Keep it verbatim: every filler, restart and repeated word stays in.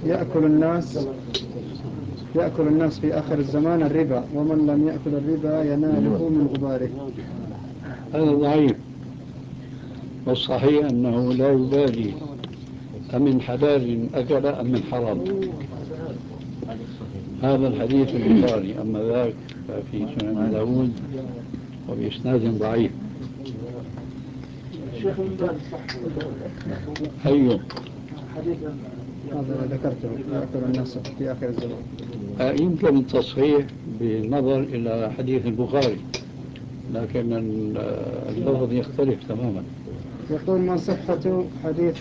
يأكل الناس يأكل الناس في آخر الزمان الربا، ومن لم يأكل الربا يناله من غباره. هذا ضعيف، والصحيح أنه لا يبالي أمن حلال أكل أم من حرام. هذا الحديث البخاري، أما ذاك ففي سنن داود وبإسناد ضعيف. أيوه هذا ذكرته يأكل الناس في آخر الزمان. يمكن التصحيح بالنظر إلى حديث البخاري، لكن اللفظ يختلف تماما. يقول ما صحة حديث